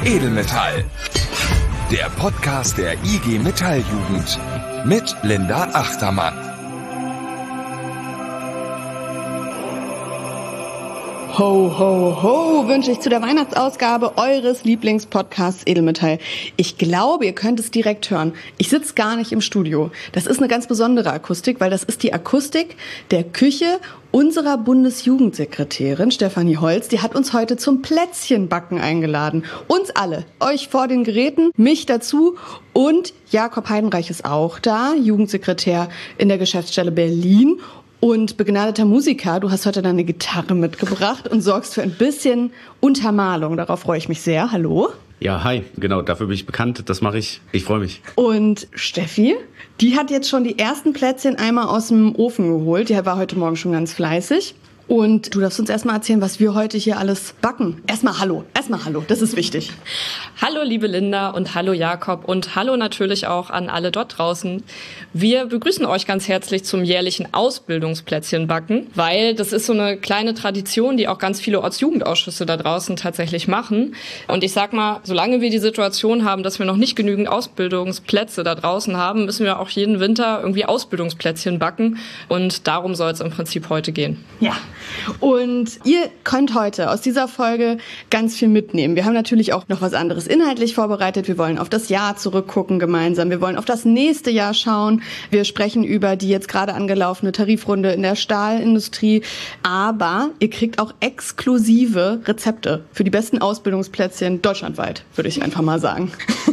Edelmetall. Der Podcast der IG Metalljugend mit Linda Achtermann. Ho, ho, ho, wünsche ich zu der Weihnachtsausgabe eures Lieblingspodcasts Edelmetall. Ich glaube, ihr könnt es direkt hören. Ich sitze gar nicht im Studio. Das ist eine ganz besondere Akustik, weil das ist die Akustik der Küche unserer Bundesjugendsekretärin Stefanie Holz. Die hat uns heute zum Plätzchenbacken eingeladen. Uns alle, euch vor den Geräten, mich dazu und Jakob Heidenreich ist auch da, Jugendsekretär in der Geschäftsstelle Berlin. Und begnadeter Musiker, du hast heute deine Gitarre mitgebracht und sorgst für ein bisschen Untermalung. Darauf freue ich mich sehr. Hallo. Ja, hi. Genau, dafür bin ich bekannt. Das mache ich. Ich freue mich. Und Steffi, die hat jetzt schon die ersten Plätzchen einmal aus dem Ofen geholt. Die war heute Morgen schon ganz fleißig. Und du darfst uns erstmal erzählen, was wir heute hier alles backen. Erstmal hallo, das ist wichtig. Hallo liebe Linda und hallo Jakob und hallo natürlich auch an alle dort draußen. Wir begrüßen euch ganz herzlich zum jährlichen Ausbildungsplätzchenbacken, weil das ist so eine kleine Tradition, die auch ganz viele Ortsjugendausschüsse da draußen tatsächlich machen. Und ich sag mal, solange wir die Situation haben, dass wir noch nicht genügend Ausbildungsplätze da draußen haben, müssen wir auch jeden Winter irgendwie Ausbildungsplätzchen backen. Und darum soll es im Prinzip heute gehen. Ja. Und ihr könnt heute aus dieser Folge ganz viel mitnehmen. Wir haben natürlich auch noch was anderes inhaltlich vorbereitet. Wir wollen auf das Jahr zurückgucken gemeinsam. Wir wollen auf das nächste Jahr schauen. Wir sprechen über die jetzt gerade angelaufene Tarifrunde in der Stahlindustrie. Aber ihr kriegt auch exklusive Rezepte für die besten Ausbildungsplätzchen deutschlandweit, würde ich einfach mal sagen.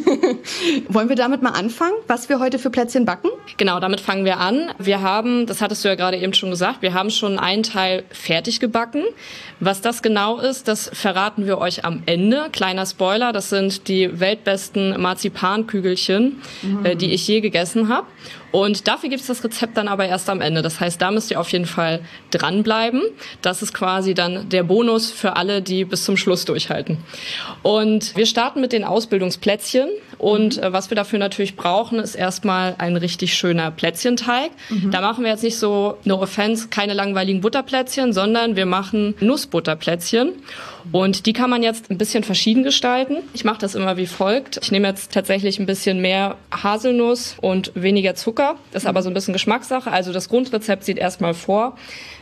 Wollen wir damit mal anfangen, was wir heute für Plätzchen backen? Genau, damit fangen wir an. Wir haben, das hattest du ja gerade eben schon gesagt, wir haben schon einen Teil fertig gebacken. Was das genau ist, das verraten wir euch am Ende. Kleiner Spoiler, das sind die weltbesten Marzipankügelchen, die ich je gegessen habe. Und dafür gibt es das Rezept dann aber erst am Ende. Das heißt, da müsst ihr auf jeden Fall dranbleiben. Das ist quasi dann der Bonus für alle, die bis zum Schluss durchhalten. Und wir starten mit den Ausbildungsplätzchen. Und was wir dafür natürlich brauchen, ist erstmal ein richtig schöner Plätzchenteig. Da machen wir jetzt nicht so, no offense, keine langweiligen Butterplätzchen, sondern wir machen Nussbutterplätzchen. Und die kann man jetzt ein bisschen verschieden gestalten. Ich mache das immer wie folgt. Ich nehme jetzt tatsächlich ein bisschen mehr Haselnuss und weniger Zucker. Das ist aber so ein bisschen Geschmackssache. Also das Grundrezept sieht erstmal vor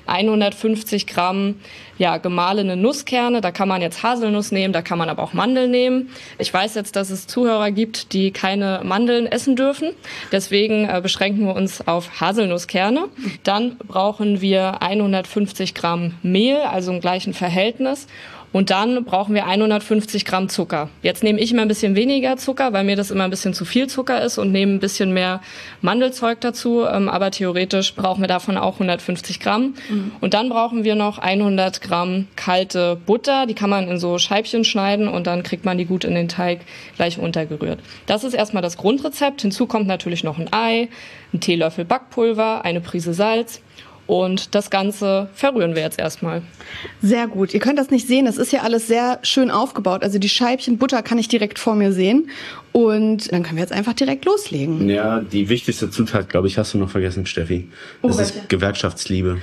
150 Gramm gemahlene Nusskerne. Da kann man jetzt Haselnuss nehmen, da kann man aber auch Mandeln nehmen. Ich weiß jetzt, dass es Zuhörer gibt, die keine Mandeln essen dürfen. Deswegen beschränken wir uns auf Haselnusskerne. Dann brauchen wir 150 Gramm Mehl, also im gleichen Verhältnis. Und dann brauchen wir 150 Gramm Zucker. Jetzt nehme ich immer ein bisschen weniger Zucker, weil mir das immer ein bisschen zu viel Zucker ist und nehme ein bisschen mehr Mandelzeug dazu. Aber theoretisch brauchen wir davon auch 150 Gramm. Und dann brauchen wir noch 100 Gramm kalte Butter. Die kann man in so Scheibchen schneiden und dann kriegt man die gut in den Teig gleich untergerührt. Das ist erstmal das Grundrezept. Hinzu kommt natürlich noch ein Ei, ein Teelöffel Backpulver, eine Prise Salz. Und das Ganze verrühren wir jetzt erstmal. Sehr gut. Ihr könnt das nicht sehen. Das ist ja alles sehr schön aufgebaut. Also die Scheibchen Butter kann ich direkt vor mir sehen. Und dann können wir jetzt einfach direkt loslegen. Ja, die wichtigste Zutat, glaube ich, hast du noch vergessen, Steffi. Das ist Gewerkschaftsliebe.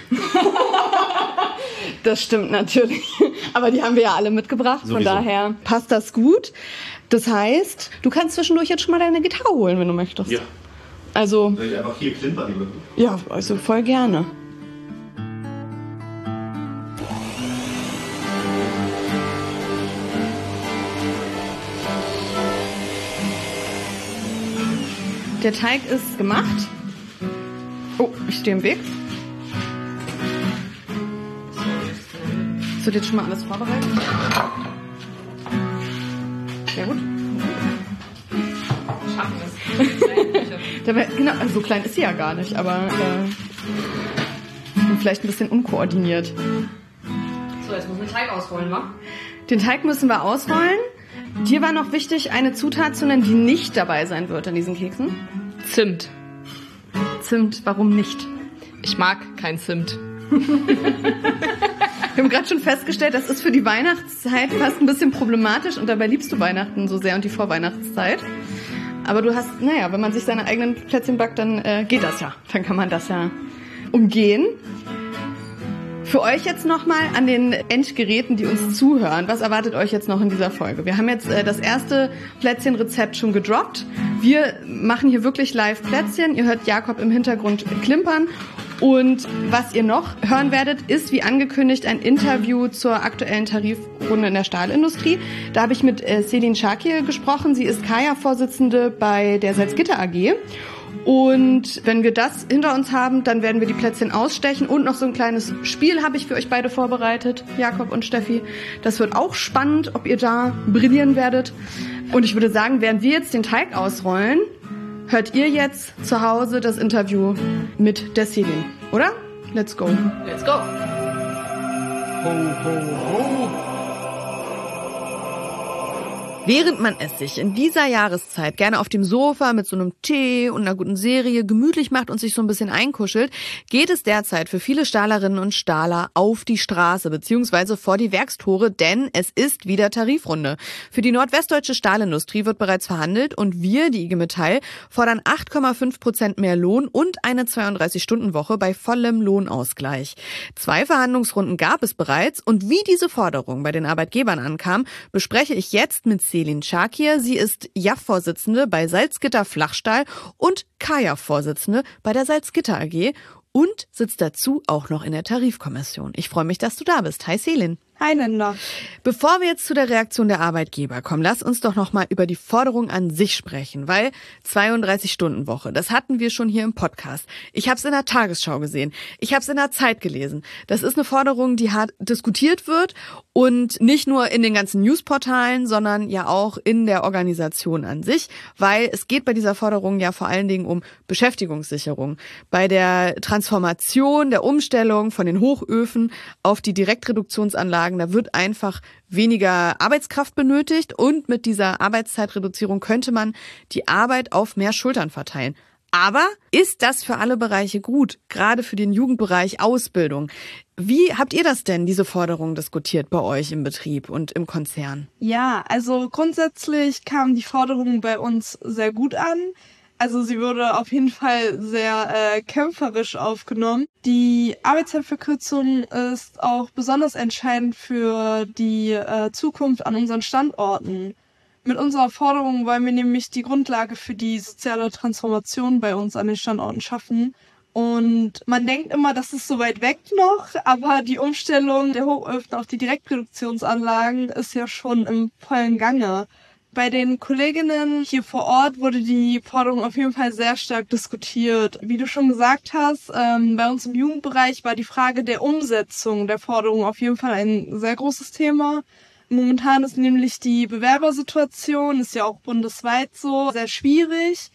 Das stimmt natürlich. Aber die haben wir ja alle mitgebracht. Sowieso. Von daher passt das gut. Das heißt, du kannst zwischendurch jetzt schon mal deine Gitarre holen, wenn du möchtest. Ja. Also, soll ich einfach hier klimpern? Oder? Ja, also voll gerne. Der Teig ist gemacht. Oh, ich stehe im Weg. So, jetzt schon mal alles vorbereitet. Sehr gut. Schaffen es. Genau, also so klein ist sie ja gar nicht, aber vielleicht ein bisschen unkoordiniert. So, jetzt müssen wir den Teig ausrollen, wa? Den Teig müssen wir ausrollen. Dir war noch wichtig, eine Zutat zu nennen, die nicht dabei sein wird in diesen Keksen. Zimt. Zimt, warum nicht? Ich mag kein Zimt. Wir haben gerade schon festgestellt, das ist für die Weihnachtszeit fast ein bisschen problematisch und dabei liebst du Weihnachten so sehr und die Vorweihnachtszeit. Aber du hast, wenn man sich seine eigenen Plätzchen backt, dann geht das ja. Dann kann man das ja umgehen. Für euch jetzt nochmal an den Endgeräten, die uns zuhören, was erwartet euch jetzt noch in dieser Folge? Wir haben jetzt das erste Plätzchenrezept schon gedroppt. Wir machen hier wirklich live Plätzchen. Ihr hört Jakob im Hintergrund klimpern. Und was ihr noch hören werdet, ist wie angekündigt ein Interview zur aktuellen Tarifrunde in der Stahlindustrie. Da habe ich mit Selin Şakir gesprochen. Sie ist Kaya-Vorsitzende bei der Salzgitter AG. Und wenn wir das hinter uns haben, dann werden wir die Plätzchen ausstechen. Und noch so ein kleines Spiel habe ich für euch beide vorbereitet, Jakob und Steffi. Das wird auch spannend, ob ihr da brillieren werdet. Und ich würde sagen, während wir jetzt den Teig ausrollen, hört ihr jetzt zu Hause das Interview mit der Selin, oder? Let's go. Let's go. Ho, ho, ho. Während man es sich in dieser Jahreszeit gerne auf dem Sofa mit so einem Tee und einer guten Serie gemütlich macht und sich so ein bisschen einkuschelt, geht es derzeit für viele Stahlerinnen und Stahler auf die Straße bzw. vor die Werkstore, denn es ist wieder Tarifrunde. Für die nordwestdeutsche Stahlindustrie wird bereits verhandelt und wir, die IG Metall, fordern 8,5% mehr Lohn und eine 32-Stunden-Woche bei vollem Lohnausgleich. 2 Verhandlungsrunden gab es bereits und wie diese Forderung bei den Arbeitgebern ankam, bespreche ich jetzt mit Selin Şakir. Sie ist JAF-Vorsitzende bei Salzgitter Flachstahl und Kaya-Vorsitzende bei der Salzgitter AG und sitzt dazu auch noch in der Tarifkommission. Ich freue mich, dass du da bist. Hi Selin. Hi Linda. Bevor wir jetzt zu der Reaktion der Arbeitgeber kommen, lass uns doch noch mal über die Forderung an sich sprechen, weil 32-Stunden-Woche, das hatten wir schon hier im Podcast. Ich habe es in der Tagesschau gesehen, ich habe es in der Zeit gelesen. Das ist eine Forderung, die hart diskutiert wird und nicht nur in den ganzen Newsportalen, sondern ja auch in der Organisation an sich, weil es geht bei dieser Forderung ja vor allen Dingen um Beschäftigungssicherung. Bei der Transformation, der Umstellung von den Hochöfen auf die Direktreduktionsanlagen, da wird einfach weniger Arbeitskraft benötigt und mit dieser Arbeitszeitreduzierung könnte man die Arbeit auf mehr Schultern verteilen. Aber ist das für alle Bereiche gut, gerade für den Jugendbereich Ausbildung? Wie habt ihr das denn, diese Forderung, diskutiert bei euch im Betrieb und im Konzern? Ja, also grundsätzlich kam die Forderung bei uns sehr gut an. Also sie wurde auf jeden Fall sehr kämpferisch aufgenommen. Die Arbeitszeitverkürzung ist auch besonders entscheidend für die Zukunft an unseren Standorten. Mit unserer Forderung wollen wir nämlich die Grundlage für die soziale Transformation bei uns an den Standorten schaffen. Und man denkt immer, das ist so weit weg noch, aber die Umstellung der Hochöfen auf die Direktreduktionsanlagen ist ja schon im vollen Gange. Bei den Kolleginnen hier vor Ort wurde die Forderung auf jeden Fall sehr stark diskutiert. Wie du schon gesagt hast, bei uns im Jugendbereich war die Frage der Umsetzung der Forderung auf jeden Fall ein sehr großes Thema. Momentan ist nämlich die Bewerbersituation, ist ja auch bundesweit so, sehr schwierig.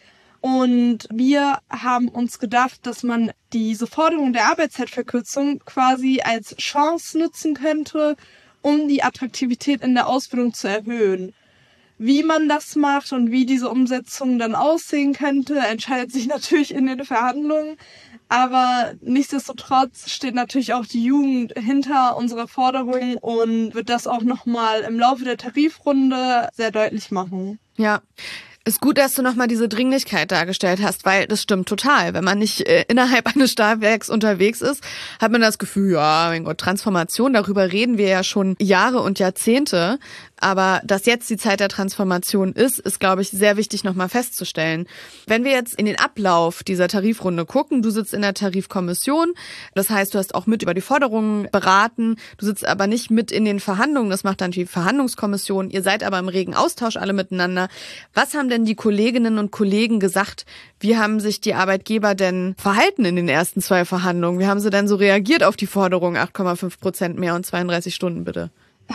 Und wir haben uns gedacht, dass man diese Forderung der Arbeitszeitverkürzung quasi als Chance nutzen könnte, um die Attraktivität in der Ausbildung zu erhöhen. Wie man das macht und wie diese Umsetzung dann aussehen könnte, entscheidet sich natürlich in den Verhandlungen. Aber nichtsdestotrotz steht natürlich auch die Jugend hinter unserer Forderung und wird das auch nochmal im Laufe der Tarifrunde sehr deutlich machen. Ja. Ist gut, dass du nochmal diese Dringlichkeit dargestellt hast, weil das stimmt total. Wenn man nicht innerhalb eines Stahlwerks unterwegs ist, hat man das Gefühl, ja, mein Gott, Transformation, darüber reden wir ja schon Jahre und Jahrzehnte. Aber dass jetzt die Zeit der Transformation ist, glaube ich, sehr wichtig nochmal festzustellen. Wenn wir jetzt in den Ablauf dieser Tarifrunde gucken, du sitzt in der Tarifkommission, das heißt, du hast auch mit über die Forderungen beraten, du sitzt aber nicht mit in den Verhandlungen, das macht dann die Verhandlungskommission, ihr seid aber im regen Austausch alle miteinander. Was haben denn die Kolleginnen und Kollegen gesagt? Wie haben sich die Arbeitgeber denn verhalten in den ersten 2 Verhandlungen? Wie haben sie denn so reagiert auf die Forderung 8,5% mehr und 32 Stunden bitte?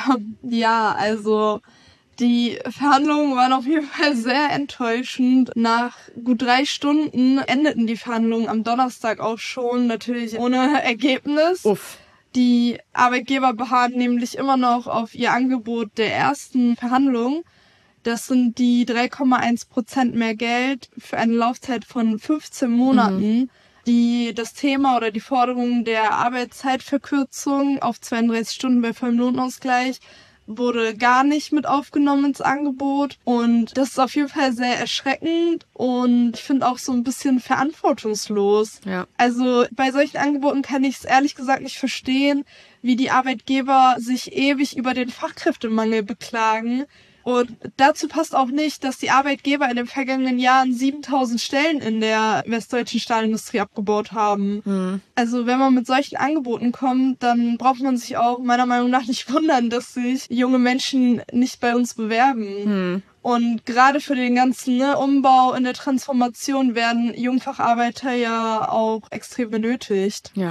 Ja, also die Verhandlungen waren auf jeden Fall sehr enttäuschend. Nach gut 3 Stunden endeten die Verhandlungen am Donnerstag auch schon, natürlich ohne Ergebnis. Uff. Die Arbeitgeber beharren nämlich immer noch auf ihr Angebot der ersten Verhandlung. Das sind die 3,1% mehr Geld für eine Laufzeit von 15 Monaten. Die das Thema oder die Forderung der Arbeitszeitverkürzung auf 32 Stunden bei vollem Lohnausgleich wurde gar nicht mit aufgenommen ins Angebot. Und das ist auf jeden Fall sehr erschreckend und ich finde auch so ein bisschen verantwortungslos. Ja. Also bei solchen Angeboten kann ich es ehrlich gesagt nicht verstehen, wie die Arbeitgeber sich ewig über den Fachkräftemangel beklagen. Und dazu passt auch nicht, dass die Arbeitgeber in den vergangenen Jahren 7.000 Stellen in der westdeutschen Stahlindustrie abgebaut haben. Also wenn man mit solchen Angeboten kommt, dann braucht man sich auch meiner Meinung nach nicht wundern, dass sich junge Menschen nicht bei uns bewerben. Und gerade für den ganzen Umbau in der Transformation werden Jungfacharbeiter ja auch extrem benötigt. Ja.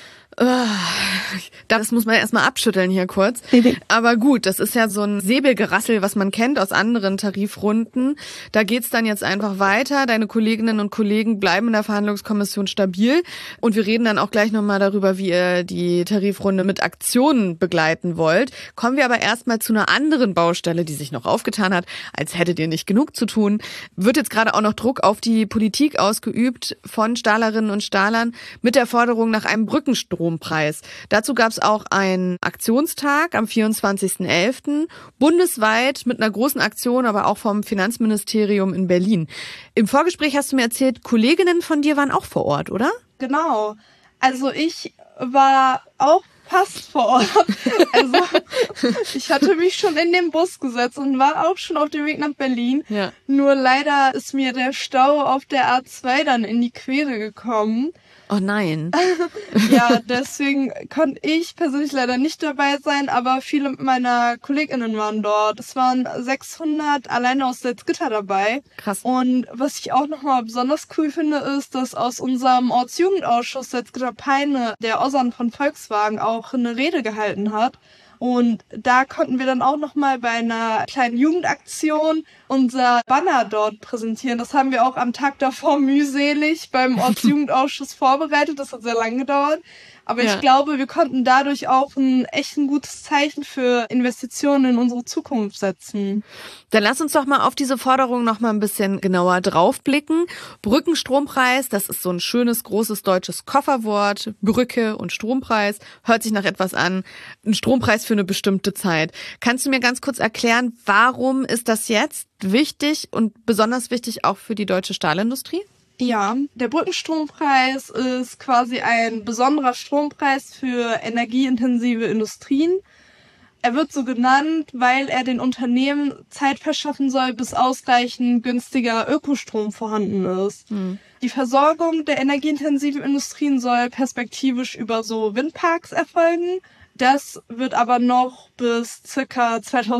Das muss man erstmal abschütteln hier kurz. Aber gut, das ist ja so ein Säbelgerassel, was man kennt aus anderen Tarifrunden. Da geht's dann jetzt einfach weiter. Deine Kolleginnen und Kollegen bleiben in der Verhandlungskommission stabil. Und wir reden dann auch gleich nochmal darüber, wie ihr die Tarifrunde mit Aktionen begleiten wollt. Kommen wir aber erstmal zu einer anderen Baustelle, die sich noch aufgetan hat, als hättet ihr nicht genug zu tun. Wird jetzt gerade auch noch Druck auf die Politik ausgeübt von Stahlerinnen und Stahlern mit der Forderung nach einem Brückenstrompreis. Dazu gab es auch einen Aktionstag am 24.11. bundesweit mit einer großen Aktion, aber auch vom Finanzministerium in Berlin. Im Vorgespräch hast du mir erzählt, Kolleginnen von dir waren auch vor Ort, oder? Genau. Also ich war auch fast vor Ort. Also ich hatte mich schon in den Bus gesetzt und war auch schon auf dem Weg nach Berlin. Ja. Nur leider ist mir der Stau auf der A2 dann in die Quere gekommen. Oh nein. Ja, deswegen konnte ich persönlich leider nicht dabei sein, aber viele meiner KollegInnen waren dort. Es waren 600 alleine aus Salzgitter dabei. Krass. Und was ich auch nochmal besonders cool finde, ist, dass aus unserem Ortsjugendausschuss Salzgitter-Peine der Ozan von Volkswagen auch eine Rede gehalten hat. Und da konnten wir dann auch nochmal bei einer kleinen Jugendaktion unser Banner dort präsentieren. Das haben wir auch am Tag davor mühselig beim Ortsjugendausschuss vorbereitet. Das hat sehr lange gedauert. Aber ich glaube, wir konnten dadurch auch ein echt ein gutes Zeichen für Investitionen in unsere Zukunft setzen. Dann lass uns doch mal auf diese Forderung noch mal ein bisschen genauer draufblicken. Brückenstrompreis, das ist so ein schönes, großes deutsches Kofferwort. Brücke und Strompreis, hört sich nach etwas an. Ein Strompreis für eine bestimmte Zeit. Kannst du mir ganz kurz erklären, warum ist das jetzt wichtig und besonders wichtig auch für die deutsche Stahlindustrie? Ja, der Brückenstrompreis ist quasi ein besonderer Strompreis für energieintensive Industrien. Er wird so genannt, weil er den Unternehmen Zeit verschaffen soll, bis ausreichend günstiger Ökostrom vorhanden ist. Die Versorgung der energieintensiven Industrien soll perspektivisch über so Windparks erfolgen. Das wird aber noch bis circa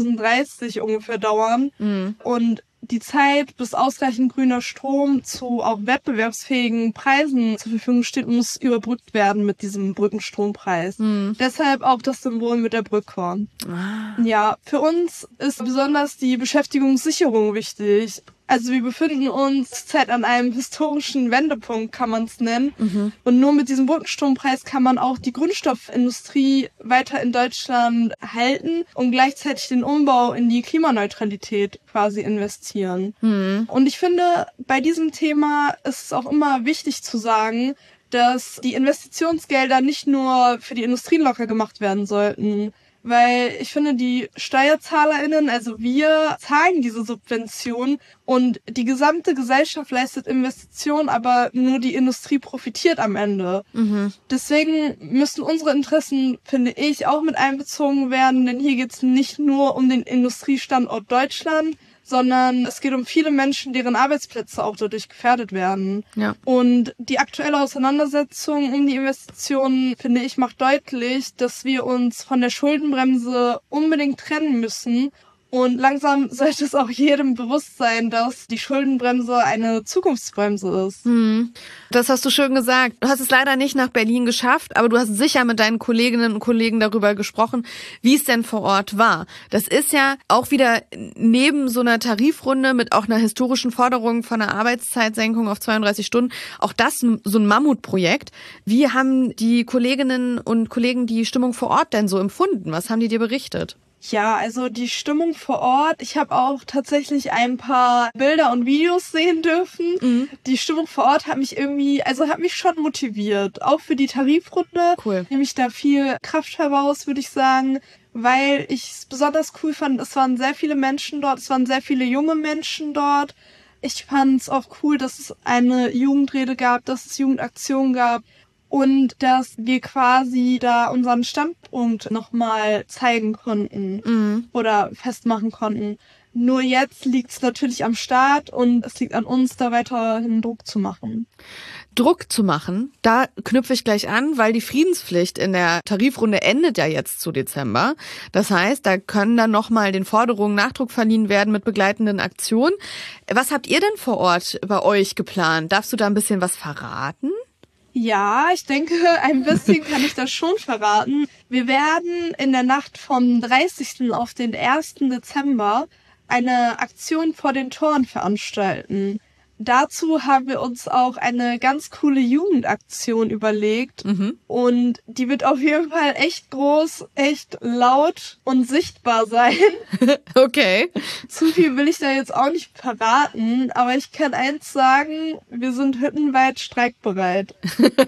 2030 ungefähr dauern. Und die Zeit, bis ausreichend grüner Strom zu auch wettbewerbsfähigen Preisen zur Verfügung steht, muss überbrückt werden mit diesem Brückenstrompreis. Deshalb auch das Symbol mit der Brücke. Ja, für uns ist besonders die Beschäftigungssicherung wichtig. Also wir befinden uns zurzeit an einem historischen Wendepunkt, kann man es nennen. Und nur mit diesem Brückenstrompreis kann man auch die Grundstoffindustrie weiter in Deutschland halten und gleichzeitig den Umbau in die Klimaneutralität quasi investieren. Und ich finde, bei diesem Thema ist es auch immer wichtig zu sagen, dass die Investitionsgelder nicht nur für die Industrie locker gemacht werden sollten. Weil ich finde, die SteuerzahlerInnen, also wir, zahlen diese Subvention und die gesamte Gesellschaft leistet Investitionen, aber nur die Industrie profitiert am Ende. Deswegen müssen unsere Interessen, finde ich, auch mit einbezogen werden, denn hier geht es nicht nur um den Industriestandort Deutschland, sondern es geht um viele Menschen, deren Arbeitsplätze auch dadurch gefährdet werden. Ja. Und die aktuelle Auseinandersetzung um die Investitionen, finde ich, macht deutlich, dass wir uns von der Schuldenbremse unbedingt trennen müssen. Und langsam sollte es auch jedem bewusst sein, dass die Schuldenbremse eine Zukunftsbremse ist. Das hast du schön gesagt. Du hast es leider nicht nach Berlin geschafft, aber du hast sicher mit deinen Kolleginnen und Kollegen darüber gesprochen, wie es denn vor Ort war. Das ist ja auch wieder neben so einer Tarifrunde mit auch einer historischen Forderung von einer Arbeitszeitsenkung auf 32 Stunden, auch das so ein Mammutprojekt. Wie haben die Kolleginnen und Kollegen die Stimmung vor Ort denn so empfunden? Was haben die dir berichtet? Ja, also die Stimmung vor Ort, ich habe auch tatsächlich ein paar Bilder und Videos sehen dürfen. Mhm. Die Stimmung vor Ort hat mich hat mich schon motiviert. Auch für die Tarifrunde nehme ich da viel Kraft heraus, würde ich sagen, weil ich es besonders cool fand, es waren sehr viele Menschen dort, es waren sehr viele junge Menschen dort. Ich fand es auch cool, dass es eine Jugendrede gab, dass es Jugendaktionen gab. Und dass wir quasi da unseren Standpunkt nochmal zeigen konnten oder festmachen konnten. Nur jetzt liegt es natürlich am Staat und es liegt an uns, da weiterhin Druck zu machen. Druck zu machen, da knüpfe ich gleich an, weil die Friedenspflicht in der Tarifrunde endet ja jetzt zu Dezember. Das heißt, da können dann nochmal den Forderungen Nachdruck verliehen werden mit begleitenden Aktionen. Was habt ihr denn vor Ort bei euch geplant? Darfst du da ein bisschen was verraten? Ja, ich denke, ein bisschen kann ich das schon verraten. Wir werden in der Nacht vom 30. auf den 1. Dezember eine Aktion vor den Toren veranstalten. Dazu haben wir uns auch eine ganz coole Jugendaktion überlegt und die wird auf jeden Fall echt groß, echt laut und sichtbar sein. Okay. Zu viel will ich da jetzt auch nicht verraten, aber ich kann eins sagen, wir sind hüttenweit streikbereit.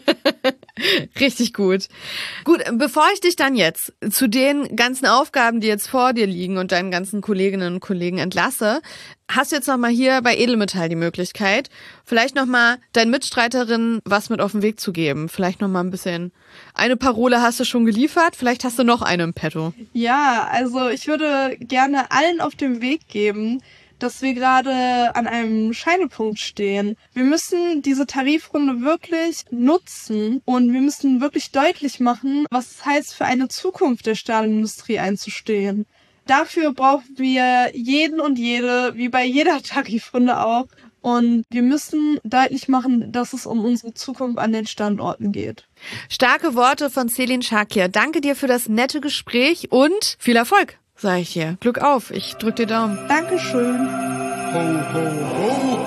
Richtig gut. Gut, bevor ich dich dann jetzt zu den ganzen Aufgaben, die jetzt vor dir liegen und deinen ganzen Kolleginnen und Kollegen entlasse, hast du jetzt nochmal hier bei Edelmetall die Möglichkeit, vielleicht nochmal deinen Mitstreiterinnen was mit auf den Weg zu geben. Vielleicht nochmal ein bisschen. Eine Parole hast du schon geliefert, vielleicht hast du noch eine im Petto. Ja, also ich würde gerne allen auf den Weg geben, dass wir gerade an einem Scheidepunkt stehen. Wir müssen diese Tarifrunde wirklich nutzen und wir müssen wirklich deutlich machen, was es heißt, für eine Zukunft der Stahlindustrie einzustehen. Dafür brauchen wir jeden und jede, wie bei jeder Tarifrunde auch. Und wir müssen deutlich machen, dass es um unsere Zukunft an den Standorten geht. Starke Worte von Selin Shakir. Danke dir für das nette Gespräch und viel Erfolg, sage ich hier. Glück auf, ich drück dir Daumen. Dankeschön. Ho, ho, ho.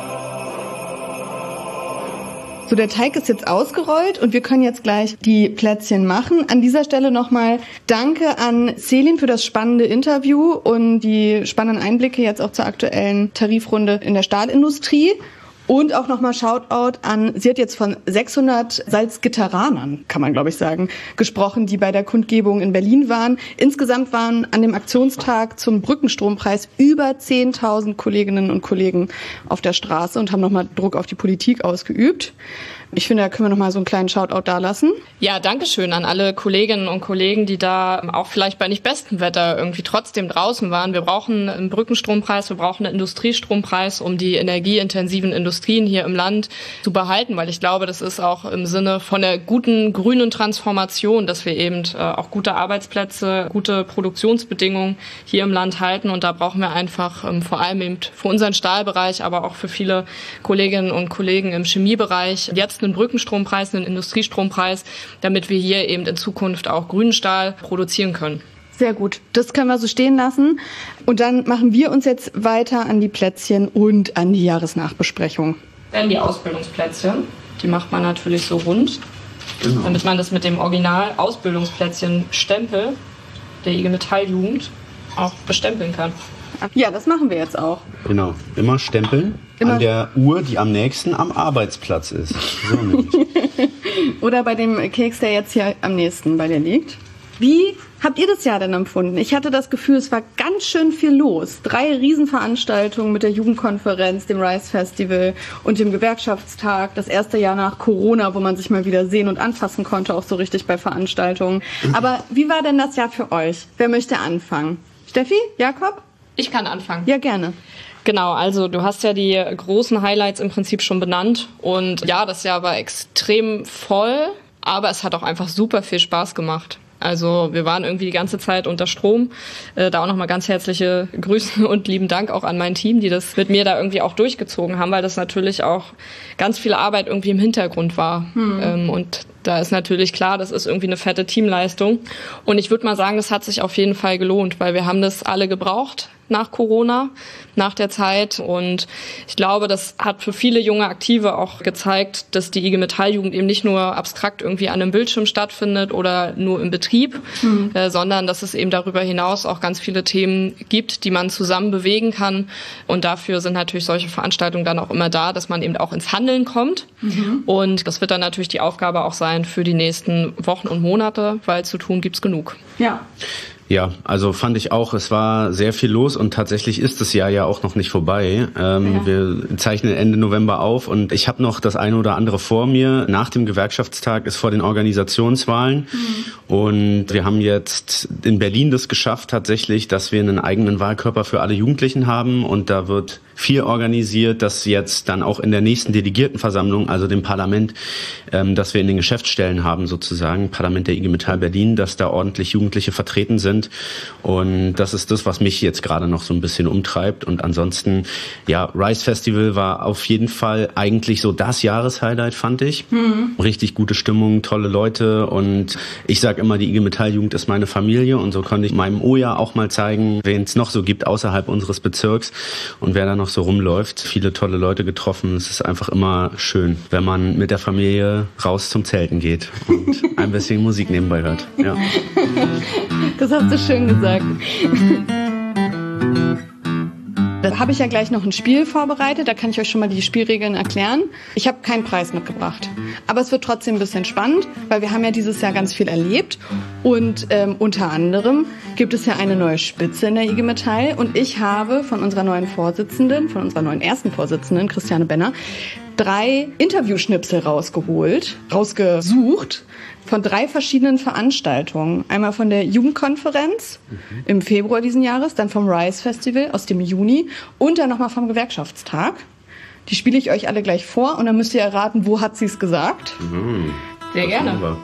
So, der Teig ist jetzt ausgerollt und wir können jetzt gleich die Plätzchen machen. An dieser Stelle nochmal Danke an Selin für das spannende Interview und die spannenden Einblicke jetzt auch zur aktuellen Tarifrunde in der Stahlindustrie. Und auch nochmal Shoutout an, sie hat jetzt von 600 Salzgitteranern, kann man glaube ich sagen, gesprochen, die bei der Kundgebung in Berlin waren. Insgesamt waren an dem Aktionstag zum Brückenstrompreis über 10.000 Kolleginnen und Kollegen auf der Straße und haben nochmal Druck auf die Politik ausgeübt. Ich finde, da können wir nochmal so einen kleinen Shoutout dalassen. Ja, danke schön an alle Kolleginnen und Kollegen, die da auch vielleicht bei nicht bestem Wetter irgendwie trotzdem draußen waren. Wir brauchen einen Brückenstrompreis, wir brauchen einen Industriestrompreis, um die energieintensiven Industrien hier im Land zu behalten, weil ich glaube, das ist auch im Sinne von der guten grünen Transformation, dass wir eben auch gute Arbeitsplätze, gute Produktionsbedingungen hier im Land halten. Und da brauchen wir einfach vor allem eben für unseren Stahlbereich, aber auch für viele Kolleginnen und Kollegen im Chemiebereich jetzt einen Brückenstrompreis, einen Industriestrompreis, damit wir hier eben in Zukunft auch grünen Stahl produzieren können. Sehr gut, das können wir so stehen lassen. Und dann machen wir uns jetzt weiter an die Plätzchen und an die Jahresnachbesprechung. Dann die Ausbildungsplätzchen, die macht man natürlich so rund, damit man das mit dem Original-Ausbildungsplätzchen-Stempel der IG Metall-Jugend auch bestempeln kann. Ja, das machen wir jetzt auch. Genau, immer stempeln an der Uhr, die am nächsten am Arbeitsplatz ist. So nämlich. Oder bei dem Keks, der jetzt hier am nächsten bei dir liegt. Wie habt ihr das Jahr denn empfunden? Ich hatte das Gefühl, es war ganz schön viel los. 3 Riesenveranstaltungen mit der Jugendkonferenz, dem Rise Festival und dem Gewerkschaftstag. Das erste Jahr nach Corona, wo man sich mal wieder sehen und anfassen konnte, auch so richtig bei Veranstaltungen. Aber wie war denn das Jahr für euch? Wer möchte anfangen? Steffi? Jakob? Ich kann anfangen. Ja, gerne. Genau, also du hast ja die großen Highlights im Prinzip schon benannt. Und ja, das Jahr war extrem voll, aber es hat auch einfach super viel Spaß gemacht. Also wir waren irgendwie die ganze Zeit unter Strom. Da auch nochmal ganz herzliche Grüße und lieben Dank auch an mein Team, die das mit mir da irgendwie auch durchgezogen haben, weil das natürlich auch ganz viel Arbeit irgendwie im Hintergrund war. Und Da ist natürlich klar, das ist irgendwie eine fette Teamleistung. Und ich würde mal sagen, das hat sich auf jeden Fall gelohnt, weil wir haben das alle gebraucht nach Corona, nach der Zeit. Und ich glaube, das hat für viele junge Aktive auch gezeigt, dass die IG Metall-Jugend eben nicht nur abstrakt irgendwie an einem Bildschirm stattfindet oder nur im Betrieb, sondern dass es eben darüber hinaus auch ganz viele Themen gibt, die man zusammen bewegen kann. Und dafür sind natürlich solche Veranstaltungen dann auch immer da, dass man eben auch ins Handeln kommt. Und das wird dann natürlich die Aufgabe auch sein für die nächsten Wochen und Monate, weil zu tun gibt's genug. Ja. Ja, also fand ich auch, es war sehr viel los und tatsächlich ist das Jahr ja auch noch nicht vorbei. Wir zeichnen Ende November auf und ich habe noch das eine oder andere vor mir. Nach dem Gewerkschaftstag ist vor den Organisationswahlen und wir haben jetzt in Berlin das geschafft tatsächlich, dass wir einen eigenen Wahlkörper für alle Jugendlichen haben und da wird viel organisiert, dass jetzt dann auch in der nächsten Delegiertenversammlung, also dem Parlament, dass wir in den Geschäftsstellen haben sozusagen, Parlament der IG Metall Berlin, dass da ordentlich Jugendliche vertreten sind. Und das ist das, was mich jetzt gerade noch so ein bisschen umtreibt. Und ansonsten, ja, Rise Festival war auf jeden Fall eigentlich so das Jahreshighlight, fand ich. Richtig gute Stimmung, tolle Leute. Und ich sage immer, die IG Metall-Jugend ist meine Familie. Und so konnte ich meinem Oja auch mal zeigen, wen es noch so gibt außerhalb unseres Bezirks und wer da noch so rumläuft. Viele tolle Leute getroffen. Es ist einfach immer schön, wenn man mit der Familie raus zum Zelten geht und ein bisschen Musik nebenbei hört. Ja. Das hast du schön gesagt. Da habe ich ja gleich noch ein Spiel vorbereitet, da kann ich euch schon mal die Spielregeln erklären. Ich habe keinen Preis mitgebracht, aber es wird trotzdem ein bisschen spannend, weil wir haben ja dieses Jahr ganz viel erlebt und unter anderem gibt es ja eine neue Spitze in der IG Metall und ich habe von unserer neuen ersten Vorsitzenden, Christiane Benner, 3 Interviewschnipsel rausgesucht von 3 verschiedenen Veranstaltungen. Einmal von der Jugendkonferenz im Februar diesen Jahres, dann vom Rise Festival aus dem Juni und dann nochmal vom Gewerkschaftstag. Die spiele ich euch alle gleich vor und dann müsst ihr erraten, wo hat sie es gesagt. Sehr gerne. Super.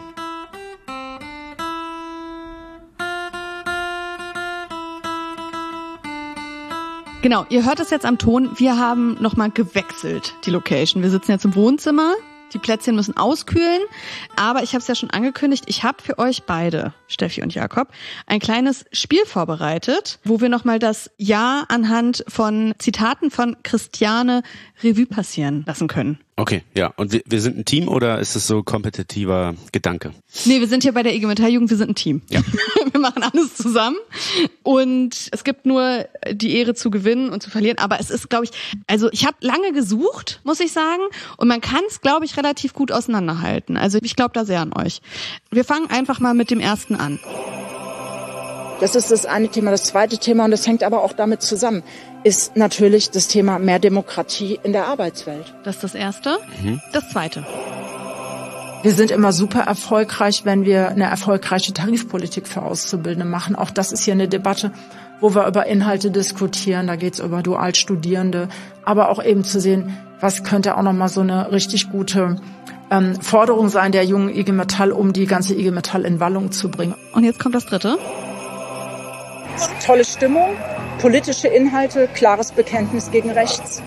Genau, ihr hört es jetzt am Ton. Wir haben nochmal gewechselt, die Location. Wir sitzen jetzt im Wohnzimmer. Die Plätzchen müssen auskühlen. Aber ich habe es ja schon angekündigt, ich habe für euch beide, Steffi und Jakob, ein kleines Spiel vorbereitet, wo wir nochmal das Jahr anhand von Zitaten von Christiane Revue passieren lassen können. Okay, ja. Und wir sind ein Team oder ist es so kompetitiver Gedanke? Nee, wir sind hier bei der IG Metall-Jugend, wir sind ein Team. Ja. Wir machen alles zusammen und es gibt nur die Ehre zu gewinnen und zu verlieren. Aber es ist, glaube ich, also ich habe lange gesucht, muss ich sagen, und man kann es, glaube ich, relativ gut auseinanderhalten. Also ich glaube da sehr an euch. Wir fangen einfach mal mit dem ersten an. Das ist das eine Thema. Das zweite Thema, und das hängt aber auch damit zusammen, ist natürlich das Thema mehr Demokratie in der Arbeitswelt. Das ist das Erste. Das Zweite. Wir sind immer super erfolgreich, wenn wir eine erfolgreiche Tarifpolitik für Auszubildende machen. Auch das ist hier eine Debatte, wo wir über Inhalte diskutieren. Da geht es über Dualstudierende, aber auch eben zu sehen, was könnte auch nochmal so eine richtig gute Forderung sein der jungen IG Metall, um die ganze IG Metall in Wallung zu bringen. Und jetzt kommt das Dritte. Tolle Stimmung, politische Inhalte, klares Bekenntnis gegen rechts.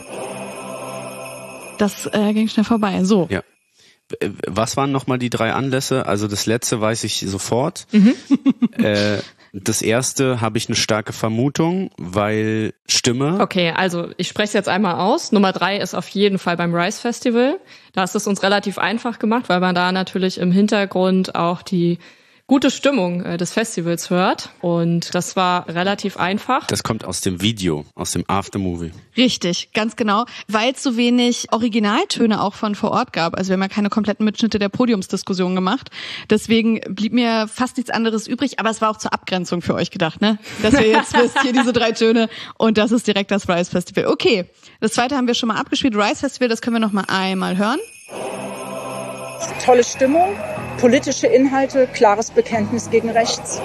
Das ging schnell vorbei. So. Ja. Was waren nochmal die 3 Anlässe? Also das letzte weiß ich sofort. Das erste habe ich eine starke Vermutung, weil Stimme. Okay, also ich spreche es jetzt einmal aus. Nummer 3 ist auf jeden Fall beim Rise Festival. Da ist es uns relativ einfach gemacht, weil man da natürlich im Hintergrund auch die gute Stimmung des Festivals hört. Und das war relativ einfach. Das kommt aus dem Video, aus dem Aftermovie. Richtig, ganz genau. Weil es so wenig Originaltöne auch von vor Ort gab. Also wir haben ja keine kompletten Mitschnitte der Podiumsdiskussion gemacht. Deswegen blieb mir fast nichts anderes übrig. Aber es war auch zur Abgrenzung für euch gedacht, ne? Dass ihr jetzt wisst, hier diese 3 Töne. Und das ist direkt das Rise Festival. Okay, das zweite haben wir schon mal abgespielt. Rise Festival, das können wir noch mal einmal hören. Tolle Stimmung, politische Inhalte, klares Bekenntnis gegen rechts.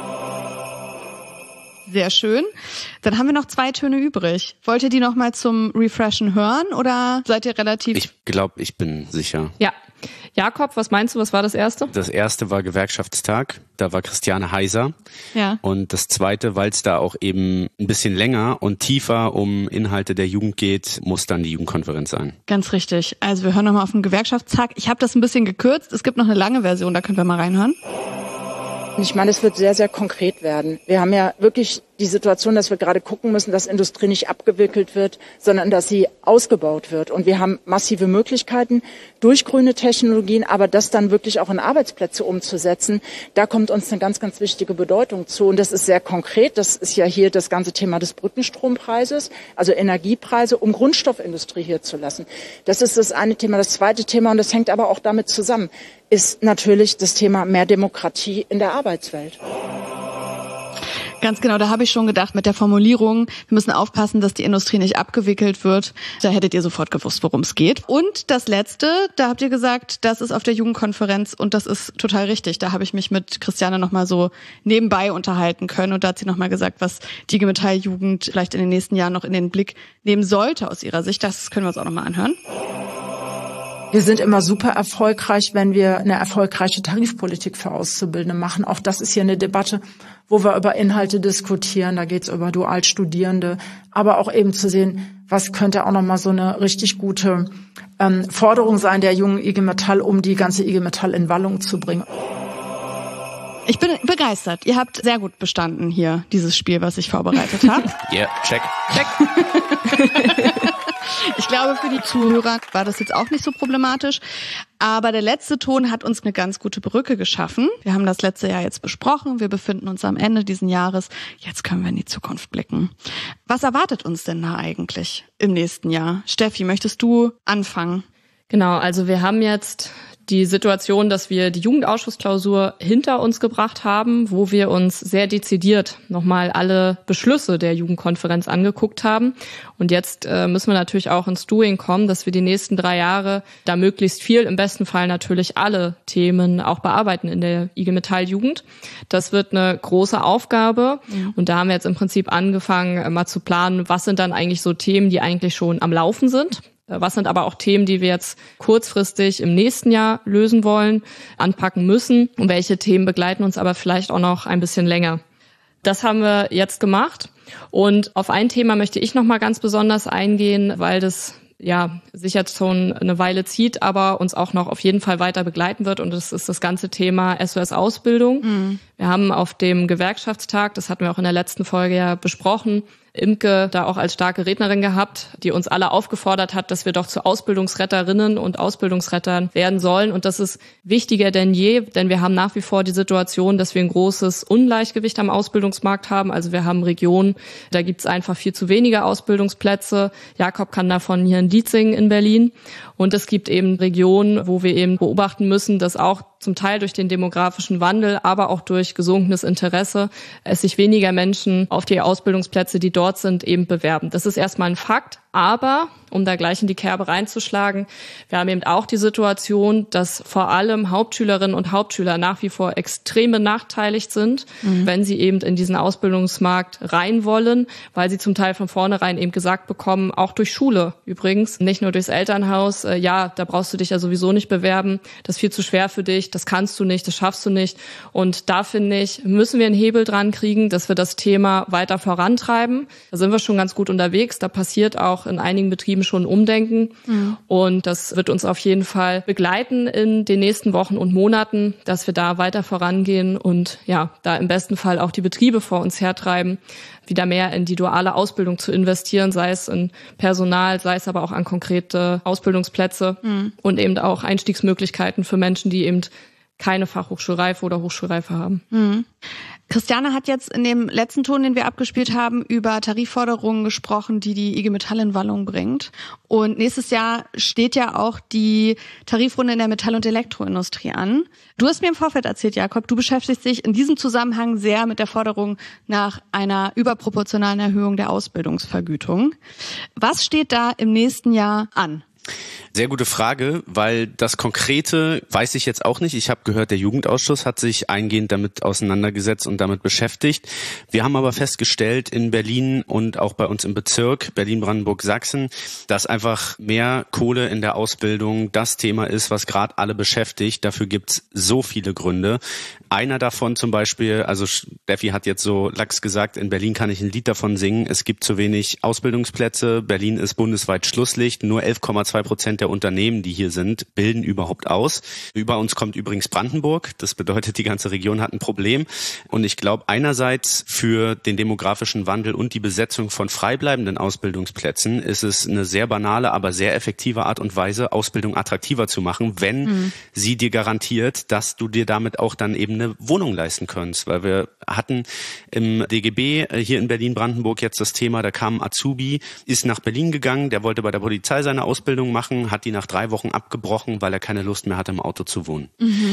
Sehr schön. Dann haben wir noch 2 Töne übrig. Wollt ihr die noch mal zum Refreshen hören oder seid ihr relativ... Ich glaube, ich bin sicher. Ja, Jakob, was meinst du, was war das erste? Das erste war Gewerkschaftstag, da war Christiane Heiser. Ja. Und das zweite, weil es da auch eben ein bisschen länger und tiefer um Inhalte der Jugend geht, muss dann die Jugendkonferenz sein. Ganz richtig. Also wir hören nochmal auf den Gewerkschaftstag. Ich habe das ein bisschen gekürzt. Es gibt noch eine lange Version, da können wir mal reinhören. Ich meine, es wird sehr, sehr konkret werden. Wir haben ja wirklich die Situation, dass wir gerade gucken müssen, dass Industrie nicht abgewickelt wird, sondern dass sie ausgebaut wird. Und wir haben massive Möglichkeiten durch grüne Technologien, aber das dann wirklich auch in Arbeitsplätze umzusetzen, da kommt uns eine ganz, ganz wichtige Bedeutung zu. Und das ist sehr konkret. Das ist ja hier das ganze Thema des Brückenstrompreises, also Energiepreise, um Grundstoffindustrie hier zu lassen. Das ist das eine Thema. Das zweite Thema, und das hängt aber auch damit zusammen, ist natürlich das Thema mehr Demokratie in der Arbeitswelt. Ganz genau, da habe ich schon gedacht mit der Formulierung, wir müssen aufpassen, dass die Industrie nicht abgewickelt wird. Da hättet ihr sofort gewusst, worum es geht. Und das Letzte, da habt ihr gesagt, das ist auf der Jugendkonferenz und das ist total richtig. Da habe ich mich mit Christiane nochmal so nebenbei unterhalten können und da hat sie nochmal gesagt, was die IG Metall-Jugend vielleicht in den nächsten Jahren noch in den Blick nehmen sollte aus ihrer Sicht. Das können wir uns auch nochmal anhören. Wir sind immer super erfolgreich, wenn wir eine erfolgreiche Tarifpolitik für Auszubildende machen. Auch das ist hier eine Debatte, wo wir über Inhalte diskutieren. Da geht es über Dualstudierende, aber auch eben zu sehen, was könnte auch nochmal so eine richtig gute Forderung sein der jungen IG Metall, um die ganze IG Metall in Wallung zu bringen. Ich bin begeistert. Ihr habt sehr gut bestanden hier, dieses Spiel, was ich vorbereitet habe. Yeah, check. Ich glaube, für die Zuhörer war das jetzt auch nicht so problematisch. Aber der letzte Ton hat uns eine ganz gute Brücke geschaffen. Wir haben das letzte Jahr jetzt besprochen. Wir befinden uns am Ende dieses Jahres. Jetzt können wir in die Zukunft blicken. Was erwartet uns denn da eigentlich im nächsten Jahr? Steffi, möchtest du anfangen? Genau, also wir haben jetzt die Situation, dass wir die Jugendausschussklausur hinter uns gebracht haben, wo wir uns sehr dezidiert nochmal alle Beschlüsse der Jugendkonferenz angeguckt haben. Und jetzt müssen wir natürlich auch ins Doing kommen, dass wir die nächsten 3 Jahre da möglichst viel, im besten Fall natürlich alle Themen auch bearbeiten in der IG Metall Jugend. Das wird eine große Aufgabe. Und da haben wir jetzt im Prinzip angefangen, mal zu planen, was sind dann eigentlich so Themen, die eigentlich schon am Laufen sind. Was sind aber auch Themen, die wir jetzt kurzfristig im nächsten Jahr lösen wollen, anpacken müssen? Und welche Themen begleiten uns aber vielleicht auch noch ein bisschen länger? Das haben wir jetzt gemacht. Und auf ein Thema möchte ich noch mal ganz besonders eingehen, weil das ja sich jetzt schon eine Weile zieht, aber uns auch noch auf jeden Fall weiter begleiten wird. Und das ist das ganze Thema SOS-Ausbildung. Wir haben auf dem Gewerkschaftstag, das hatten wir auch in der letzten Folge ja besprochen, Imke da auch als starke Rednerin gehabt, die uns alle aufgefordert hat, dass wir doch zu Ausbildungsretterinnen und Ausbildungsrettern werden sollen. Und das ist wichtiger denn je, denn wir haben nach wie vor die Situation, dass wir ein großes Ungleichgewicht am Ausbildungsmarkt haben. Also wir haben Regionen, da gibt es einfach viel zu wenige Ausbildungsplätze. Jakob kann davon hier in Dietzingen in Berlin. Und es gibt eben Regionen, wo wir eben beobachten müssen, dass auch zum Teil durch den demografischen Wandel, aber auch durch gesunkenes Interesse, es sich weniger Menschen auf die Ausbildungsplätze, die dort sind, eben bewerben. Das ist erstmal ein Fakt. Aber, um da gleich in die Kerbe reinzuschlagen, wir haben eben auch die Situation, dass vor allem Hauptschülerinnen und Hauptschüler nach wie vor extrem benachteiligt sind, wenn sie eben in diesen Ausbildungsmarkt rein wollen, weil sie zum Teil von vornherein eben gesagt bekommen, auch durch Schule übrigens, nicht nur durchs Elternhaus, ja, da brauchst du dich ja sowieso nicht bewerben, das ist viel zu schwer für dich, das kannst du nicht, das schaffst du nicht. Und da, finde ich, müssen wir einen Hebel dran kriegen, dass wir das Thema weiter vorantreiben. Da sind wir schon ganz gut unterwegs, da passiert auch in einigen Betrieben schon Umdenken. Und das wird uns auf jeden Fall begleiten in den nächsten Wochen und Monaten, dass wir da weiter vorangehen und ja, da im besten Fall auch die Betriebe vor uns hertreiben, wieder mehr in die duale Ausbildung zu investieren, sei es in Personal, sei es aber auch an konkrete Ausbildungsplätze und eben auch Einstiegsmöglichkeiten für Menschen, die eben keine Fachhochschulreife oder Hochschulreife haben. Christiane hat jetzt in dem letzten Ton, den wir abgespielt haben, über Tarifforderungen gesprochen, die die IG Metall in Wallung bringt. Und nächstes Jahr steht ja auch die Tarifrunde in der Metall- und Elektroindustrie an. Du hast mir im Vorfeld erzählt, Jakob, du beschäftigst dich in diesem Zusammenhang sehr mit der Forderung nach einer überproportionalen Erhöhung der Ausbildungsvergütung. Was steht da im nächsten Jahr an? Sehr gute Frage, weil das Konkrete weiß ich jetzt auch nicht. Ich habe gehört, der Jugendausschuss hat sich eingehend damit auseinandergesetzt und damit beschäftigt. Wir haben aber festgestellt in Berlin und auch bei uns im Bezirk Berlin-Brandenburg-Sachsen, dass einfach mehr Kohle in der Ausbildung das Thema ist, was gerade alle beschäftigt. Dafür gibt's so viele Gründe. Einer davon zum Beispiel, also Steffi hat jetzt so lax gesagt, in Berlin kann ich ein Lied davon singen, es gibt zu wenig Ausbildungsplätze. Berlin ist bundesweit Schlusslicht. Nur 11,2% der Unternehmen, die hier sind, bilden überhaupt aus. Über uns kommt übrigens Brandenburg. Das bedeutet, die ganze Region hat ein Problem. Und ich glaube, einerseits für den demografischen Wandel und die Besetzung von freibleibenden Ausbildungsplätzen ist es eine sehr banale, aber sehr effektive Art und Weise, Ausbildung attraktiver zu machen, wenn sie dir garantiert, dass du dir damit auch dann eben eine Wohnung leisten kannst. Weil wir hatten im DGB hier in Berlin-Brandenburg jetzt das Thema, da kam ein Azubi, ist nach Berlin gegangen, der wollte bei der Polizei seine Ausbildung machen, hat die nach 3 Wochen abgebrochen, weil er keine Lust mehr hatte, im Auto zu wohnen.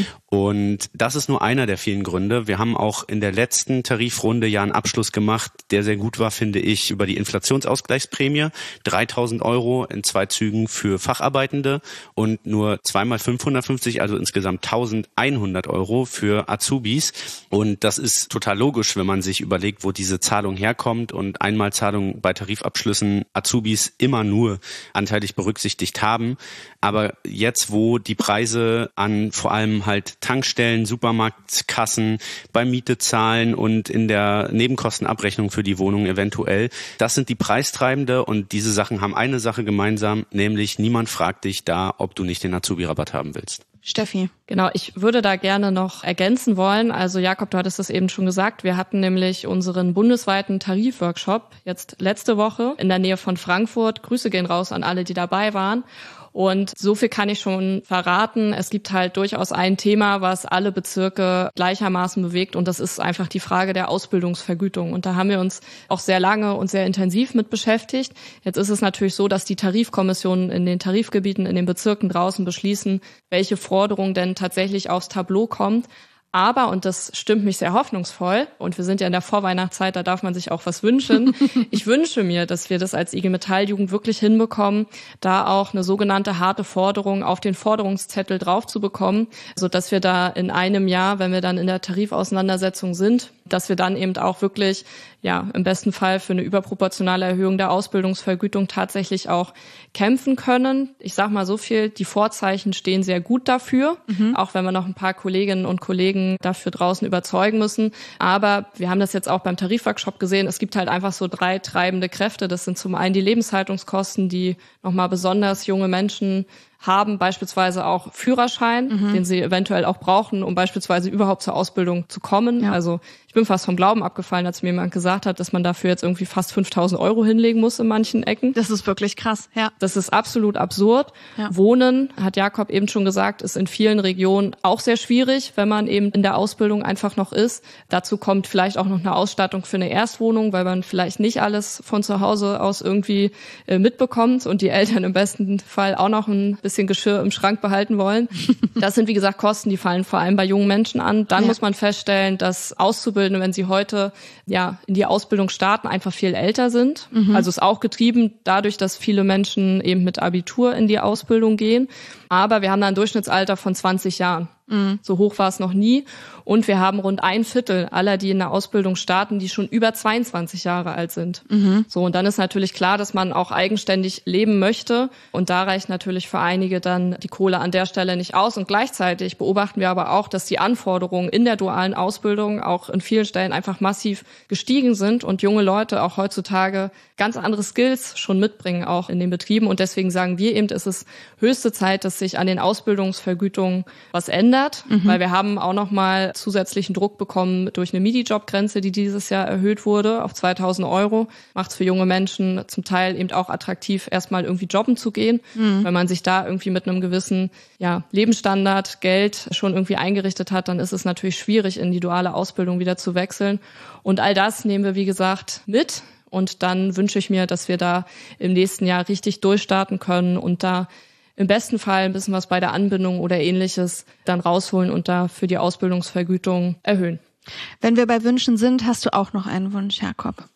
Und das ist nur einer der vielen Gründe. Wir haben auch in der letzten Tarifrunde ja einen Abschluss gemacht, der sehr gut war, finde ich, über die Inflationsausgleichsprämie. 3.000 € in 2 Zügen für Facharbeitende und nur 2 mal 550, also insgesamt 1.100 € für Azubis. Und das ist total logisch, wenn man sich überlegt, wo diese Zahlung herkommt und Einmalzahlung bei Tarifabschlüssen Azubis immer nur anteilig berücksichtigt haben. Aber jetzt, wo die Preise an vor allem halt Tankstellen, Supermarktkassen, bei Miete zahlen und in der Nebenkostenabrechnung für die Wohnung eventuell, das sind die Preistreibende und diese Sachen haben eine Sache gemeinsam, nämlich niemand fragt dich da, ob du nicht den Azubi-Rabatt haben willst. Steffi. Genau, ich würde da gerne noch ergänzen wollen. Also Jakob, du hattest das eben schon gesagt. Wir hatten nämlich unseren bundesweiten Tarifworkshop jetzt letzte Woche in der Nähe von Frankfurt. Grüße gehen raus an alle, die dabei waren. Und so viel kann ich schon verraten. Es gibt halt durchaus ein Thema, was alle Bezirke gleichermaßen bewegt. Und das ist einfach die Frage der Ausbildungsvergütung. Und da haben wir uns auch sehr lange und sehr intensiv mit beschäftigt. Jetzt ist es natürlich so, dass die Tarifkommissionen in den Tarifgebieten, in den Bezirken draußen beschließen, welche Forderung denn tatsächlich aufs Tableau kommt. Aber, und das stimmt mich sehr hoffnungsvoll, und wir sind ja in der Vorweihnachtszeit, da darf man sich auch was wünschen. Ich wünsche mir, dass wir das als IG Metall-Jugend wirklich hinbekommen, da auch eine sogenannte harte Forderung auf den Forderungszettel drauf zu bekommen, sodass wir da in einem Jahr, wenn wir dann in der Tarifauseinandersetzung sind, dass wir dann eben auch wirklich, ja, im besten Fall für eine überproportionale Erhöhung der Ausbildungsvergütung tatsächlich auch kämpfen können. Ich sag mal so viel, die Vorzeichen stehen sehr gut dafür, auch wenn wir noch ein paar Kolleginnen und Kollegen dafür draußen überzeugen müssen. Aber wir haben das jetzt auch beim Tarifworkshop gesehen, es gibt halt einfach so 3 treibende Kräfte. Das sind zum einen die Lebenshaltungskosten, die nochmal besonders junge Menschen haben, beispielsweise auch Führerschein, den sie eventuell auch brauchen, um beispielsweise überhaupt zur Ausbildung zu kommen. Ja. Also ich bin fast vom Glauben abgefallen, als mir jemand gesagt hat, dass man dafür jetzt irgendwie fast 5.000 € hinlegen muss in manchen Ecken. Das ist wirklich krass, ja. Das ist absolut absurd. Ja. Wohnen, hat Jakob eben schon gesagt, ist in vielen Regionen auch sehr schwierig, wenn man eben in der Ausbildung einfach noch ist. Dazu kommt vielleicht auch noch eine Ausstattung für eine Erstwohnung, weil man vielleicht nicht alles von zu Hause aus irgendwie mitbekommt und die Eltern im besten Fall auch noch ein bisschen Geschirr im Schrank behalten wollen. Das sind, wie gesagt, Kosten, die fallen vor allem bei jungen Menschen an. Dann muss man feststellen, dass Auszubildende, wenn sie heute ja in die Ausbildung starten, einfach viel älter sind. Also ist auch getrieben dadurch, dass viele Menschen eben mit Abitur in die Ausbildung gehen. Aber wir haben da ein Durchschnittsalter von 20 Jahren. So hoch war es noch nie. Und wir haben rund 1/4 aller, die in der Ausbildung starten, die schon über 22 Jahre alt sind. So, und dann ist natürlich klar, dass man auch eigenständig leben möchte. Und da reicht natürlich für einige dann die Kohle an der Stelle nicht aus. Und gleichzeitig beobachten wir aber auch, dass die Anforderungen in der dualen Ausbildung auch in vielen Stellen einfach massiv gestiegen sind und junge Leute auch heutzutage ganz andere Skills schon mitbringen, auch in den Betrieben. Und deswegen sagen wir eben, es ist höchste Zeit, dass sich an den Ausbildungsvergütungen was ändert. Weil wir haben auch nochmal zusätzlichen Druck bekommen durch eine Midi-Job-Grenze, die dieses Jahr erhöht wurde auf 2.000 €. Macht es für junge Menschen zum Teil eben auch attraktiv, erstmal irgendwie jobben zu gehen. Wenn man sich da irgendwie mit einem gewissen Lebensstandard, Geld schon irgendwie eingerichtet hat, dann ist es natürlich schwierig, in die duale Ausbildung wieder zu wechseln. Und all das nehmen wir, wie gesagt, mit. Und dann wünsche ich mir, dass wir da im nächsten Jahr richtig durchstarten können und da im besten Fall ein bisschen was bei der Anbindung oder Ähnliches dann rausholen und da für die Ausbildungsvergütung erhöhen. Wenn wir bei Wünschen sind, hast du auch noch einen Wunsch, Jakob?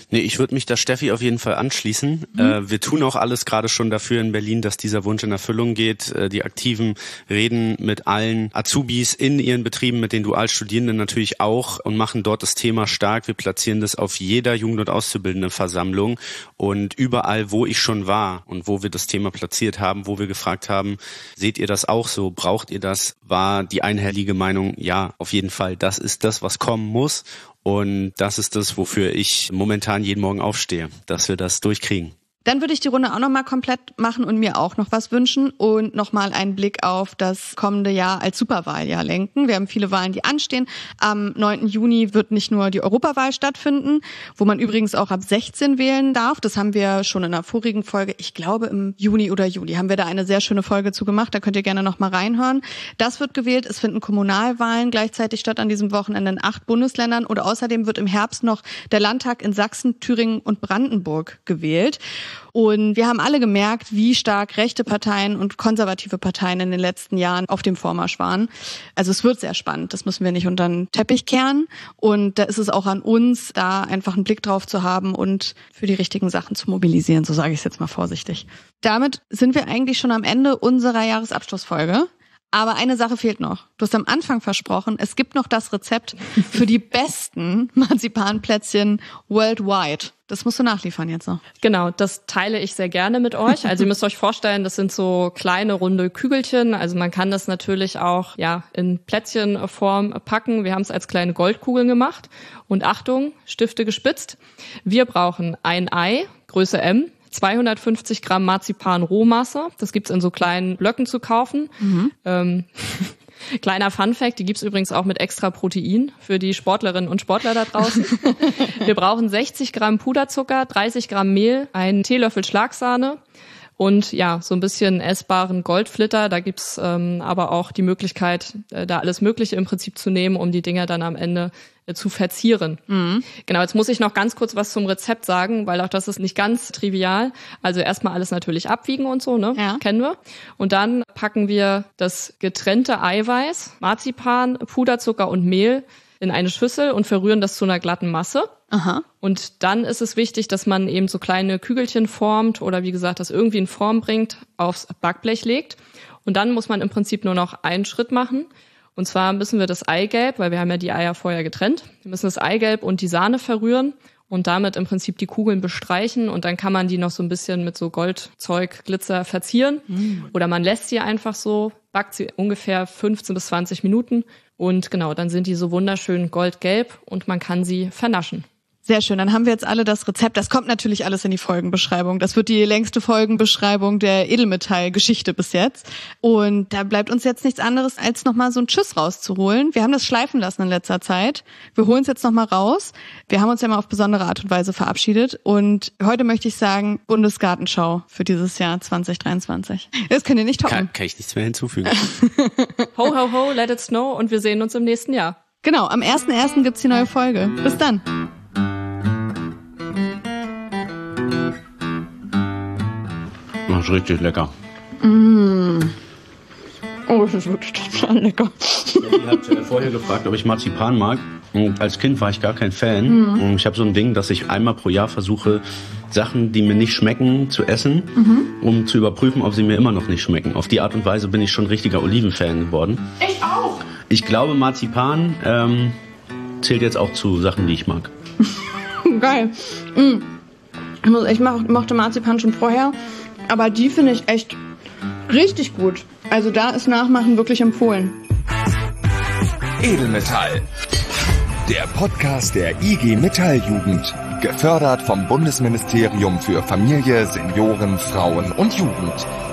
Nee, ich würde mich da Steffi auf jeden Fall anschließen. Wir tun auch alles gerade schon dafür in Berlin, dass dieser Wunsch in Erfüllung geht. Die Aktiven reden mit allen Azubis in ihren Betrieben, mit den Dualstudierenden natürlich auch und machen dort das Thema stark. Wir platzieren das auf jeder Jugend- und Auszubildendenversammlung und überall, wo ich schon war und wo wir das Thema platziert haben, wo wir gefragt haben, seht ihr das auch so? Braucht ihr das? War die einhellige Meinung, ja, auf jeden Fall, das ist das, was kommen muss. Und das ist das, wofür ich momentan jeden Morgen aufstehe, dass wir das durchkriegen. Dann würde ich die Runde auch nochmal komplett machen und mir auch noch was wünschen und nochmal einen Blick auf das kommende Jahr als Superwahljahr lenken. Wir haben viele Wahlen, die anstehen. Am 9. Juni wird nicht nur die Europawahl stattfinden, wo man übrigens auch ab 16 wählen darf. Das haben wir schon in einer vorigen Folge, ich glaube im Juni oder Juli, haben wir da eine sehr schöne Folge zu gemacht. Da könnt ihr gerne nochmal reinhören. Das wird gewählt. Es finden Kommunalwahlen gleichzeitig statt an diesem Wochenende in 8 Bundesländern. Und außerdem wird im Herbst noch der Landtag in Sachsen, Thüringen und Brandenburg gewählt. Und wir haben alle gemerkt, wie stark rechte Parteien und konservative Parteien in den letzten Jahren auf dem Vormarsch waren. Also es wird sehr spannend, das müssen wir nicht unter den Teppich kehren. Und da ist es auch an uns, da einfach einen Blick drauf zu haben und für die richtigen Sachen zu mobilisieren, so sage ich es jetzt mal vorsichtig. Damit sind wir eigentlich schon am Ende unserer Jahresabschlussfolge. Aber eine Sache fehlt noch. Du hast am Anfang versprochen, es gibt noch das Rezept für die besten Marzipanplätzchen worldwide. Das musst du nachliefern jetzt noch. Genau, das teile ich sehr gerne mit euch. Also ihr müsst euch vorstellen, das sind so kleine runde Kügelchen. Also man kann das natürlich auch in Plätzchenform packen. Wir haben es als kleine Goldkugeln gemacht. Und Achtung, Stifte gespitzt. Wir brauchen ein Ei, Größe M, 250 Gramm Marzipan-Rohmasse. Das gibt's in so kleinen Blöcken zu kaufen. Kleiner Funfact, die gibt's übrigens auch mit extra Protein für die Sportlerinnen und Sportler da draußen. Wir brauchen 60 Gramm Puderzucker, 30 Gramm Mehl, einen Teelöffel Schlagsahne und so ein bisschen essbaren Goldflitter. Da gibt's aber auch die Möglichkeit, da alles Mögliche im Prinzip zu nehmen, um die Dinger dann am Ende zu verzieren. Genau, jetzt muss ich noch ganz kurz was zum Rezept sagen, weil auch das ist nicht ganz trivial. Also erstmal alles natürlich abwiegen und so, ne? Ja. Kennen wir. Und dann packen wir das getrennte Eiweiß, Marzipan, Puderzucker und Mehl in eine Schüssel und verrühren das zu einer glatten Masse. Aha. Und dann ist es wichtig, dass man eben so kleine Kügelchen formt oder wie gesagt, das irgendwie in Form bringt, aufs Backblech legt. Und dann muss man im Prinzip nur noch einen Schritt machen. Und zwar müssen wir das Eigelb, weil wir haben ja die Eier vorher getrennt, wir müssen das Eigelb und die Sahne verrühren und damit im Prinzip die Kugeln bestreichen und dann kann man die noch so ein bisschen mit so Goldzeug, Glitzer verzieren. Oder man lässt sie einfach so, backt sie ungefähr 15 bis 20 Minuten und genau, dann sind die so wunderschön goldgelb und man kann sie vernaschen. Sehr schön, dann haben wir jetzt alle das Rezept. Das kommt natürlich alles in die Folgenbeschreibung. Das wird die längste Folgenbeschreibung der Edelmetall-Geschichte bis jetzt. Und da bleibt uns jetzt nichts anderes, als nochmal so ein Tschüss rauszuholen. Wir haben das schleifen lassen in letzter Zeit. Wir holen es jetzt nochmal raus. Wir haben uns ja mal auf besondere Art und Weise verabschiedet. Und heute möchte ich sagen, Bundesgartenschau für dieses Jahr 2023. Das könnt ihr nicht toppen. Kann ich nichts mehr hinzufügen. Ho, ho, ho, let it snow und wir sehen uns im nächsten Jahr. Genau, am 1.1. gibt's die neue Folge. Bis dann. Das ist richtig lecker. Oh, das ist wirklich total lecker. Ich habe vorher gefragt, ob ich Marzipan mag. Und als Kind war ich gar kein Fan. Und ich habe so ein Ding, dass ich einmal pro Jahr versuche, Sachen, die mir nicht schmecken, zu essen, um zu überprüfen, ob sie mir immer noch nicht schmecken. Auf die Art und Weise bin ich schon richtiger Olivenfan geworden. Ich auch. Ich glaube, Marzipan zählt jetzt auch zu Sachen, die ich mag. Geil. Ich mochte Marzipan schon vorher, aber die finde ich echt richtig gut. Also da ist Nachmachen wirklich empfohlen. Edelmetall. Der Podcast der IG Metalljugend. Gefördert vom Bundesministerium für Familie, Senioren, Frauen und Jugend.